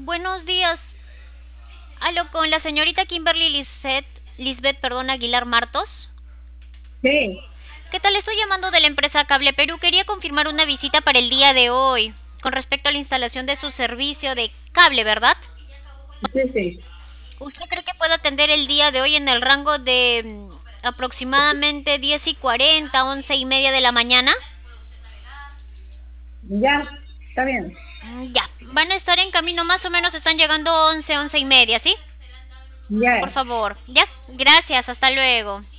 Buenos días. Hablo con la señorita Kimberly Lisbeth, perdón, Aguilar Martos. Sí, ¿Qué tal? Estoy llamando de la empresa Cable Perú. Quería confirmar una visita para el día de hoy con respecto a la instalación de su servicio de cable, ¿verdad? sí, sí. ¿Usted cree que puede atender el día de hoy en el rango de aproximadamente 10:40, 11:30 de la mañana? Ya, está bien. Ya, van a estar en camino, más o menos están llegando 11, 11:30, ¿sí? Por Ya. favor, ya. Gracias, hasta luego.